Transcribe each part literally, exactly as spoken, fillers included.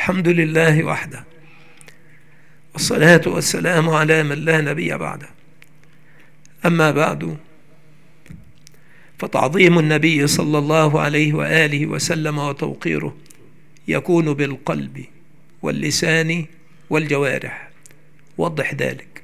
الحمد لله وحده، والصلاة والسلام على من لا نبي بعده. أما بعد، فتعظيم النبي صلى الله عليه وآله وسلم وتوقيره يكون بالقلب واللسان والجوارح. وضح ذلك.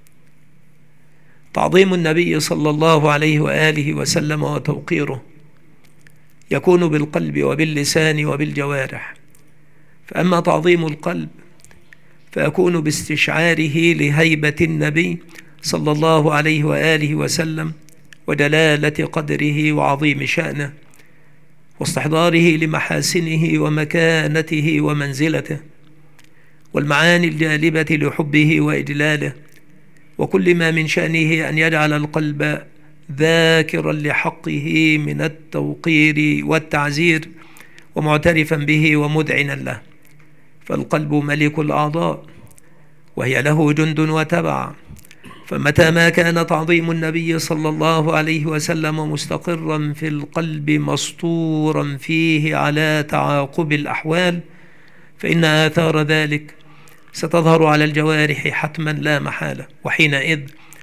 تعظيم النبي صلى الله عليه وآله وسلم وتوقيره يكون بالقلب وباللسان وبالجوارح. فأما تعظيم القلب فيكون باستشعاره لهيبة النبي صلى الله عليه وآله وسلم وجلالة قدره وعظيم شأنه، واستحضاره لمحاسنه ومكانته ومنزلته، والمعاني الجالبة لحبه وإجلاله، وكل ما من شأنه أن يجعل القلب ذاكرا لحقه من التوقير والتعزير، ومعترفا به ومذعنا له. فالقلب ملك الأعضاء، وهي له جند وتبع. فمتى ما كان تعظيم النبي صلى الله عليه وسلم مستقرا في القلب مسطورا فيه على تعاقب الأحوال، فإن آثار ذلك ستظهر على الجوارح حتما لا محالة. وحينئذ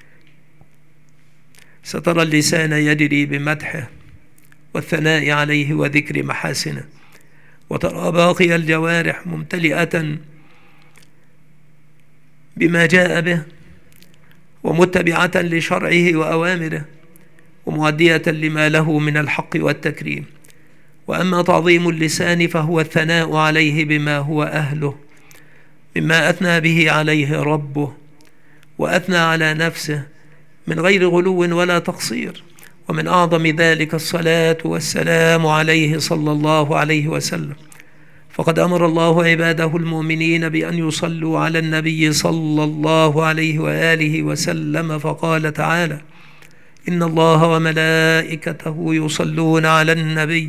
سترى اللسان يجري بمدحه والثناء عليه وذكر محاسنه، وترى باقي الجوارح ممتلئة بما جاء به، ومتبعة لشرعه وأوامره، ومؤدية لما له من الحق والتكريم. وأما تعظيم اللسان فهو الثناء عليه بما هو أهله مما أثنى به عليه ربه، وأثنى على نفسه من غير غلو ولا تقصير. ومن أعظم ذلك الصلاة والسلام عليه صلى الله عليه وسلم، فقد أمر الله عباده المؤمنين بأن يصلوا على النبي صلى الله عليه وآله وسلم، فقال تعالى: إن الله وملائكته يصلون على النبي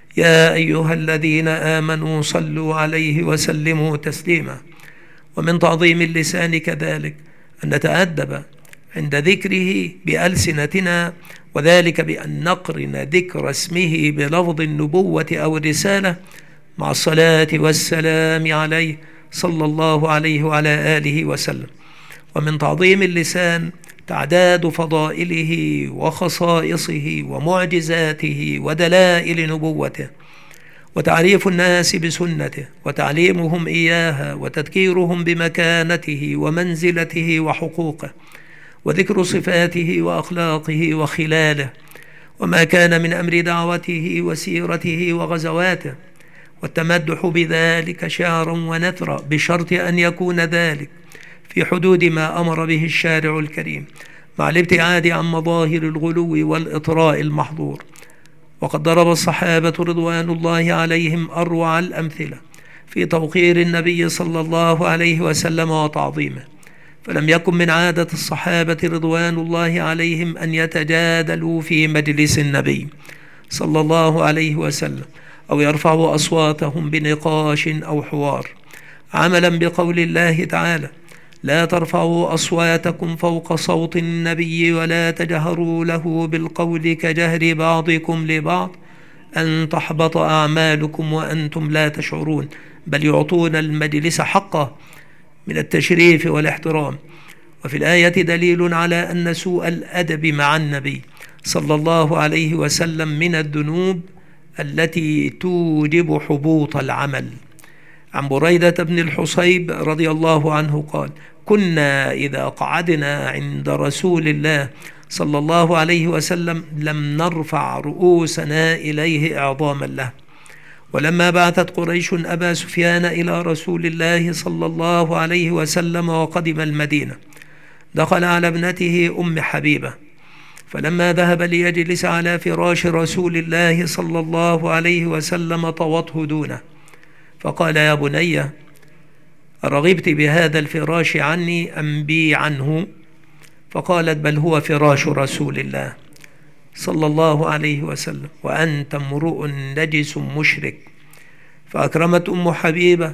يا أيها الذين آمنوا صلوا عليه وسلموا تسليما. ومن تعظيم اللسان كذلك أن نتأدب عند ذكره بألسنتنا، وذلك بأن نقرن ذكر اسمه بلفظ النبوة أو الرسالة مع الصلاة والسلام عليه صلى الله عليه وعلى آله وسلم. ومن تعظيم اللسان تعداد فضائله وخصائصه ومعجزاته ودلائل نبوته، وتعريف الناس بسنته، وتعليمهم إياها، وتذكيرهم بمكانته ومنزلته وحقوقه، وذكر صفاته وأخلاقه وخلاله، وما كان من أمر دعوته وسيرته وغزواته، والتمدح بذلك شعرا ونثرا، بشرط أن يكون ذلك في حدود ما أمر به الشارع الكريم، مع الابتعاد عن مظاهر الغلو والإطراء المحظور. وقد ضرب الصحابة رضوان الله عليهم أروع الأمثلة في توقير النبي صلى الله عليه وسلم وتعظيمه. فلم يكن من عادة الصحابة رضوان الله عليهم أن يتجادلوا في مجلس النبي صلى الله عليه وسلم، أو يرفعوا أصواتهم بنقاش أو حوار، عملا بقول الله تعالى: لا ترفعوا أصواتكم فوق صوت النبي ولا تجهروا له بالقول كجهر بعضكم لبعض أن تحبط أعمالكم وأنتم لا تشعرون، بل يعطون المجلس حقه من التشريف والاحترام. وفي الآية دليل على أن سوء الأدب مع النبي صلى الله عليه وسلم من الذنوب التي توجب حبوط العمل. عن بريدة بن الحصيب رضي الله عنه قال: كنا إذا قعدنا عند رسول الله صلى الله عليه وسلم لم نرفع رؤوسنا إليه إعظاما له. ولما بعثت قريش أبا سفيان إلى رسول الله صلى الله عليه وسلم وقدم المدينة، دخل على ابنته أم حبيبة، فلما ذهب ليجلس على فراش رسول الله صلى الله عليه وسلم طوته دونه، فقال: يا بني، أرغبت بهذا الفراش عني أم بي عنه؟ فقالت: بل هو فراش رسول الله صلى الله عليه وسلم، وأنت امرؤ نجس مشرك. فأكرمت أم حبيبة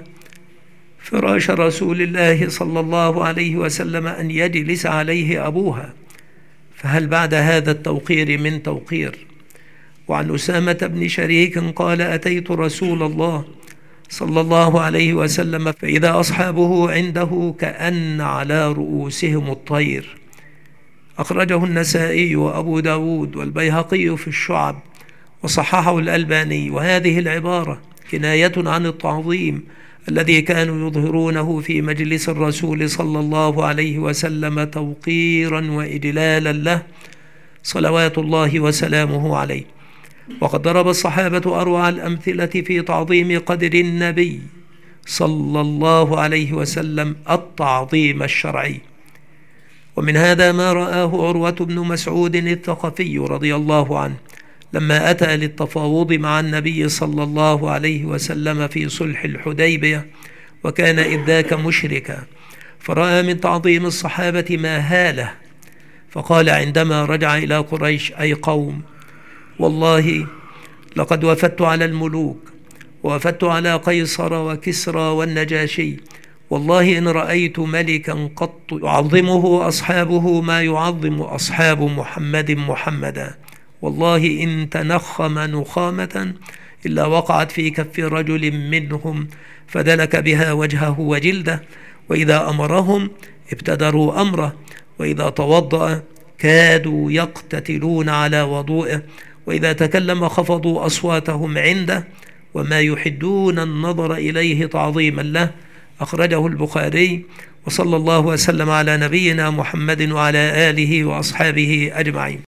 فراش رسول الله صلى الله عليه وسلم أن يجلس عليه أبوها، فهل بعد هذا التوقير من توقير؟ وعن أسامة بن شريك قال: أتيت رسول الله صلى الله عليه وسلم، فإذا أصحابه عنده كأن على رؤوسهم الطير. أخرجه النسائي وأبو داود والبيهقي في الشعب وصححه الألباني. وهذه العبارة كناية عن التعظيم الذي كانوا يظهرونه في مجلس الرسول صلى الله عليه وسلم توقيرا وإجلالا له صلوات الله وسلامه عليه. وقد ضرب الصحابة أروع الأمثلة في تعظيم قدر النبي صلى الله عليه وسلم التعظيم الشرعي. ومن هذا ما رآه عروة بن مسعود الثقفي رضي الله عنه لما أتى للتفاوض مع النبي صلى الله عليه وسلم في صلح الحديبية، وكان إذ ذاك مشركا، فرأى من تعظيم الصحابة ما هاله، فقال عندما رجع إلى قريش: أي قوم، والله لقد وفدت على الملوك، ووفدت على قيصر وكسرى والنجاشي، والله إن رأيت ملكا قط يعظمه أصحابه ما يعظم أصحاب محمد محمدا، والله إن تنخم نخامة إلا وقعت في كف رجل منهم فدلك بها وجهه وجلده، وإذا أمرهم ابتدروا أمره، وإذا توضأ كادوا يقتتلون على وضوئه، وإذا تكلم خفضوا أصواتهم عنده، وما يحدون النظر إليه تعظيما له. أخرجه البخاري. وصلى الله وسلم على نبينا محمد وعلى آله وأصحابه أجمعين.